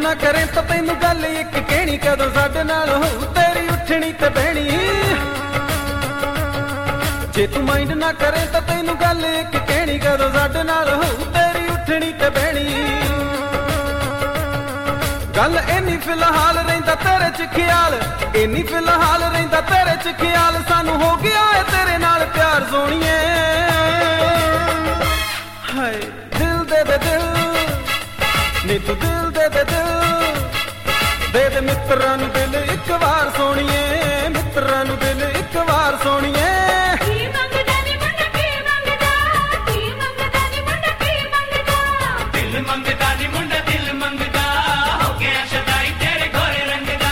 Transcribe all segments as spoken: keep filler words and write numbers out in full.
ਨਾ ਕਰੇ ਤਾਂ ਤੈਨੂੰ ਗੱਲ ਇੱਕ ਕਹਿਣੀ, ਕਦੋਂ ਸਾਡੇ ਨਾਲ ਹੋਊ ਤੇਰੀ ਉੱਠਣੀ ਤੇ ਬਹਿਣੀ। ਜੇ ਤੂੰ ਮਾਈਂਡ ਨਾ ਕਰੇ ਤਾਂ ਤੈਨੂੰ ਗੱਲ ਇੱਕ ਕਹਿਣੀ, ਕਦੋਂ ਸਾਡੇ ਨਾਲ ਹੋਊ ਤੇਰੀ ਉੱਠਣੀ ਤੇ ਬਹਿਣੀ। ਗੱਲ ਇੰਨੀ ਫਿਲਹਾਲ ਰਹਿੰਦਾ ਤੇਰੇ ਚ ਖਿਆਲ, ਇੰਨੀ ਫਿਲਹਾਲ ਰਹਿੰਦਾ ਤੇਰੇ ਚ ਖਿਆਲ, ਸਾਨੂੰ ਹੋ ਗਿਆ ਏ ਤੇਰੇ ਨਾਲ ਪਿਆਰ ਸੋਹਣੀਏ। ਹਾਏ ਦਿਲ ਦੇ ਦੇ ਦਿਲ ਨੀ ਤੂੰ ਦਿਲ ਦੇ ਦੇ ਦਿਲ, ਦੇ ਦੇ ਮਿੱਤਰਾਂ ਨੂੰ ਦਿਲ ਇੱਕ ਵਾਰ ਸੋਹਣੀਏ, ਮਿੱਤਰਾਂ ਨੂੰ ਦਿਲ ਇੱਕ ਵਾਰ ਸੋਹਣੀਏ। ਕੀ ਮੰਗਦਾ ਨੀ ਮੁੰਡਾ ਕੀ ਮੰਗਦਾ, ਕੀ ਮੰਗਦਾ ਨੀ ਮੁੰਡਾ ਕੀ ਮੰਗਦਾ, ਦਿਲ ਮੰਗਦਾ ਨੀ ਮੁੰਡਾ ਦਿਲ ਮੰਗਦਾ, ਹੋ ਗਿਆ ਸ਼ਦਾਈ ਤੇਰੇ ਗੋਰੇ ਰੰਗ ਦਾ।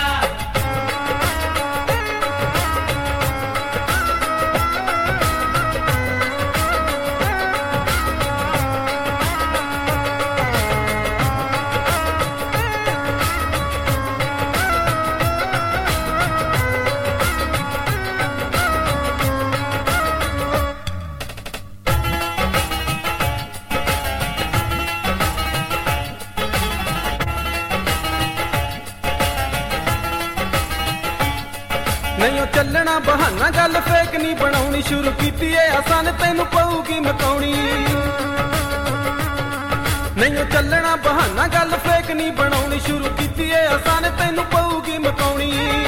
ਨਹੀਂ ਉਹ ਚੱਲਣਾ ਬਹਾਨਾ, ਗੱਲ ਫੇਕ ਨਹੀਂ ਬਣਾਉਣੀ, ਸ਼ੁਰੂ ਕੀਤੀ ਏ ਆਸਾਨ ਤੈਨੂੰ ਪਊਗੀ ਮਕਾਉਣੀ। ਨਹੀਂ ਉਹ ਚੱਲਣਾ ਬਹਾਨਾ, ਗੱਲ ਫੇਕ ਨਹੀਂ ਬਣਾਉਣੀ, ਸ਼ੁਰੂ ਕੀਤੀ ਏ ਆਸਾਨ ਤੈਨੂੰ ਪਊਗੀ ਮਕਾਉਣੀ।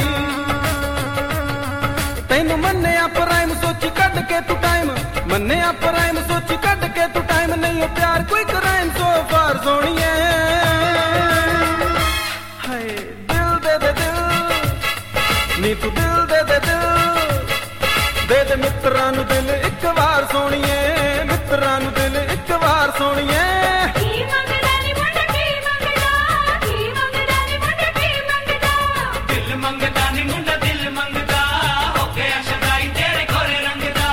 ਤੈਨੂੰ ਮੰਨਿਆ ਪ੍ਰਾਈਮ ਸੋਚੀ ਕੱਢ ਕੇ ਤੂੰ ਟਾਈਮ, ਮੰਨਿਆ ਪ੍ਰਾਈਮ ਸੋਚੀ ਕੱਢ ਕੇ ਤੂੰ ਟਾਈਮ, ਨਹੀਂ ਉਹ ਪਿਆਰ ਕੋਈ ਕਰਾਈਮ ਸੋ ਫਾਰ ਸੋਹਣੀਏ। ਹਾਏ ਦਿਲ ਦੇ ਦੇ ਦਿਲ ਨੀ ਤੂੰ ਦਿਲ ਦੇ ਦੇ ਦਿਲ, ਦੇ ਦੇ ਮਿੱਤਰਾਂ ਨੂੰ ਦਿਲ ਇੱਕ ਵਾਰ ਸੋਹਣੀਏ, ਮਿੱਤਰਾਂ ਨੂੰ ਦਿਲ ਇੱਕ ਵਾਰ ਸੋਹਣੀਏ। ਕੀ ਮੰਗਦਾ ਨੀ ਮੁੰਡਾ ਕੀ ਮੰਗਦਾ, ਕੀ ਮੰਗਦਾ ਨੀ ਮੁੰਡਾ ਕੀ ਮੰਗਦਾ, ਦਿਲ ਮੰਗਦਾ ਨੀ ਮੁੰਡਾ ਦਿਲ ਮੰਗਦਾ, ਹੋ ਗਿਆ ਸ਼ਦਾਈ ਤੇਰੇ ਗੋਰੇ ਰੰਗ ਦਾ।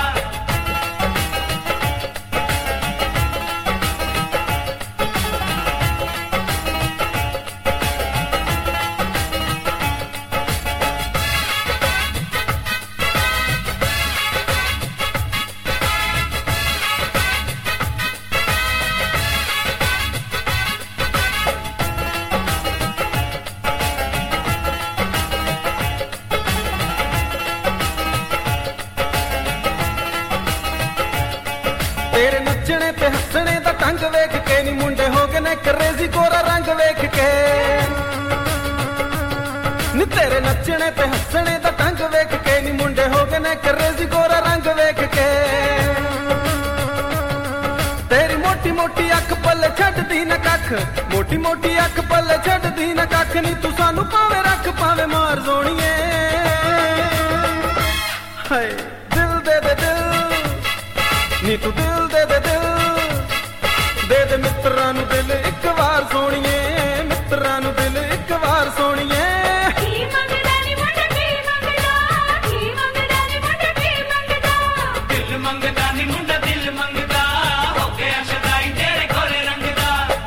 ਤੇਰੇ ਨੱਚਣੇ ਤੇ ਹੱਸਣੇ ਦਾ ਢੰਗ ਵੇਖ ਕੇ ਨੀ ਮੁੰਡੇ ਹੋ ਗਏ ਨੇ ਕਰੇਜ਼ੀ, ਗੋਰਾ ਰੰਗ ਵੇਖ ਕੇ ਨੀ ਤੇਰੇ ਨੱਚਣੇ ਤੇ ਹੱਸਣੇ ਦਾ ਢੰਗ ਵੇਖ ਕੇ ਨੀ ਮੁੰਡੇ ਹੋ ਗਏ ਨੇ ਕਰੇਜ਼ੀ, ਗੋਰਾ ਰੰਗ ਵੇਖ ਕੇ। ਤੇਰੀ ਮੋਟੀ ਮੋਟੀ ਅੱਖ ਪੱਲੇ ਛੱਡਦੀ ਨਾ ਕੱਖ, ਮੋਟੀ ਮੋਟੀ ਅੱਖ ਪੱਲੇ ਛੱਡਦੀ ਨਾ ਕੱਖ, ਨੀ ਤੂੰ ਸਾਨੂੰ ਭਾਵੇਂ ਰੱਖ ਭਾਵੇਂ ਮਾਰ ਸੋਹਣੀਏ। ਹਾਏ ਦਿਲ ਦੇ ਦੇ ਦਿਲ ਨੀ ਤੂੰ ਦਿਲ ਦੇ ਦੇ ਦਿਲ, ਦੇ ਦੇ ਮਿੱਤਰਾਂ ਨੂੰ ਦਿਲ ਇੱਕ ਵਾਰ ਸੋਹਣੀਏ, ਮਿੱਤਰਾਂ ਨੂੰ ਦਿਲ ਇੱਕ ਵਾਰ ਸੋਹਣੀਏ। ਕੀ ਮੰਗਦਾ ਨੀ ਮੁੰਡਾ ਕੀ ਮੰਗਦਾ, ਕੀ ਮੰਗਦਾ ਨੀ ਮੁੰਡਾ ਕੀ ਮੰਗਦਾ, ਦਿਲ ਮੰਗਦਾ ਨੀ ਮੁੰਡਾ ਦਿਲ ਮੰਗਦਾ, ਹੋ ਗਿਆ ਸ਼ਦਾਈ ਤੇਰੇ ਗੋਰੇ ਰੰਗ ਦਾ।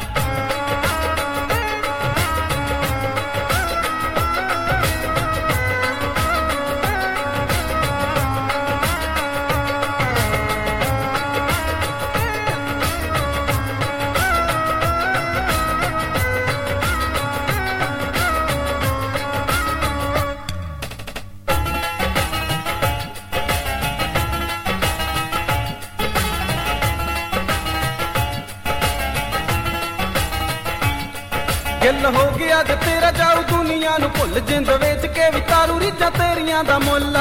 ਗਿੱਲ ਹੋ ਗਿਆ ਜੇ ਤੇਰਾ ਜਾਊ ਦੁਨੀਆ ਨੂੰ ਭੁੱਲ, ਜਿੰਦ ਵੇਚ ਕੇ ਵੀ ਤਾਰੂ ਰੀਝਾਂ ਤੇਰੀਆਂ ਦਾ ਮੁੱਲ।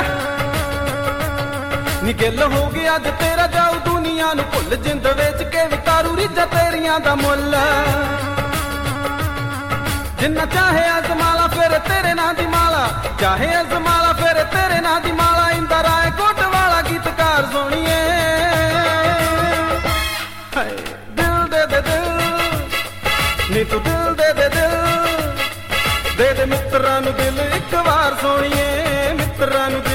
ਨੀ ਗਿੱਲ ਹੋ ਗਿਆ ਜੇ ਤੇਰਾ ਜਾਊ ਦੁਨੀਆ ਨੂੰ ਭੁੱਲ, ਜਿੰਦ ਵੇਚ ਕੇ ਵੀ ਤਾਰੂ ਰੀਝਾਂ ਤੇਰੀਆਂ ਦਾ ਮੁੱਲ। ਜਿੰਨਾ ਚਾਹੇ ਅਜ਼ਮਾਲਾ ਫਿਰ ਤੇਰੇ ਨਾਂ ਦੀ ਮਾਲਾ, ਚਾਹੇ ਅਜ਼ਮਾਲਾ ਫਿਰ ਤੇਰੇ ਨਾਂ ਦੀ ਮਾਲਾ, ਇੰਦਾ ਰਾਏ ਕੋਟ ਵਾਲਾ ਗੀਤਕਾਰ ਸੋਹਣੀਏ। ਹਾਏ ਦਿਲ ਦੇ ਦੇ ਦਿਲ ਨੀ ਤੂੰ ਦਿਲ ਦੇ ਦੇ ਦਿਲ, ਦੇ ਦੇ ਮਿੱਤਰਾਂ ਨੂੰ ਦਿਲ ਇੱਕ ਵਾਰ ਸੋਹਣੀਏ, ਮਿੱਤਰਾਂ ਨੂੰ